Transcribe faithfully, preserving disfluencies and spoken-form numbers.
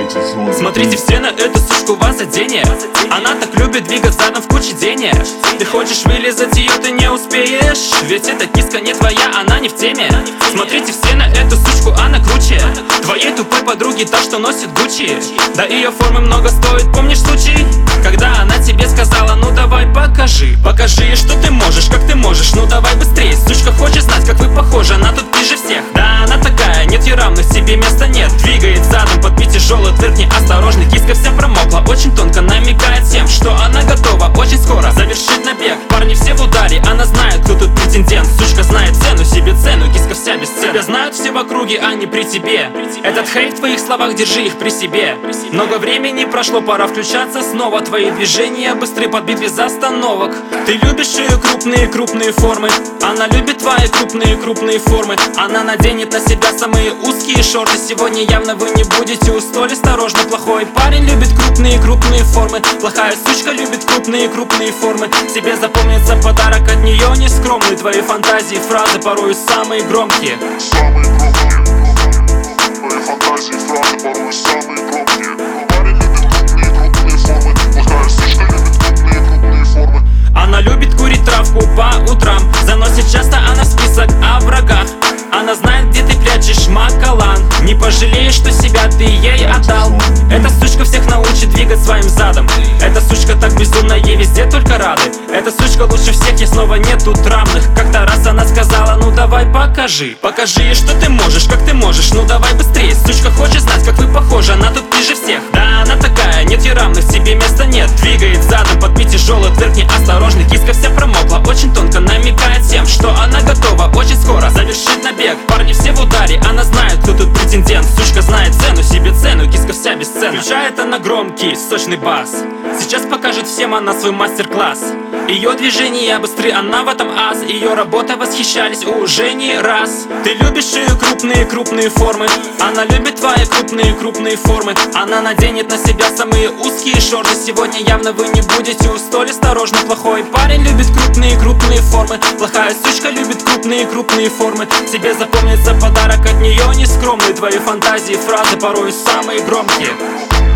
Смотрите все на эту сучку, вас заденет. Она так любит двигать задом в куче денег. Ты хочешь вылезать ее, ты не успеешь, ведь эта киска не твоя, она не в теме. Смотрите все на эту сучку, она круче твоей тупой подруги, та, что носит Гуччи. Да ее формы много стоит, помнишь случай? Когда она тебе сказала, ну давай покажи, покажи, что ты можешь, как ты можешь, ну давай быстрее. Сучка хочет знать, как вы похожи, она тут ближе всех. Да, она такая, нет ей равных, себе места нет. Двигает задом, подбей тяжелый, твердни осторожно. Киска вся промокла, очень тонко намекает всем, что она готова очень скоро завершить набег. Парни все в ударе, она знает, кто тут претендент. Сучка знает цену, себе цену, киска вся без цены. Тебя знают все в округе, а не при тебе. Этот хейт в твоих словах, держи их при себе. Много времени прошло, пора включаться снова. Твои движения быстры, подбит без остановок. Ты любишь ее крупные, крупные формы. Она любит твои крупные, крупные формы. Она наденет на себя самые узкие шорты. Сегодня явно вы не будете у столь осторожно. Плохой парень любит крупные, крупные формы. Плохая сучка любит крупные, крупные формы. Тебе запомнится подарок от нее нескромный. Твои фантазии, фразы порой самые громкие. Самые громкие. Твои фантазии, фразы порой самые громкие. Парень любит крупные, крупные формы. Плохая сучка любит крупные, крупные формы. Она любит курить травку по утрам. Заносит часто она в список о врагах. Она знает, где ты прячешь макалан. Не пожалеешь, что себя ты ей отдал. Эта сучка всех научит двигать своим задом. Эта сучка так безумна, ей везде только рады. Эта сучка лучше всех, ей снова нет тут равных. Как-то раз она сказала, ну давай покажи, покажи ей, что ты можешь, как ты можешь, ну давай быстрее. Сучка хочет знать, как вы похожи, она тут ближе всех. Да, она такая, нет ей равных, себе места нет. Двигает задом, подбей тяжелый, твердни осторожно. Киска вся промокла, очень тонко намекает всем, что она готова очень скоро завершить набег. Парни все в ударе, она знает, кто тут претендент. Сучка знает цену, себе цену, киска вся без цены. Включает она громкий, сочный бас. Сейчас покажет всем она свой мастер-класс. Ее движения быстры, она в этом ас. Ее работа восхищались уже не раз. Ты любишь ее крупные, крупные формы. Она любит твои крупные, крупные формы. Она наденет на себя самые узкие шорты. Сегодня явно вы не будете у столь осторожно. Плохой парень любит крупные, крупные формы. Плохая сучка любит крупные, крупные формы. Тебе запомнится подарок от нее нескромный. Твои фантазии, фразы порой самые громкие.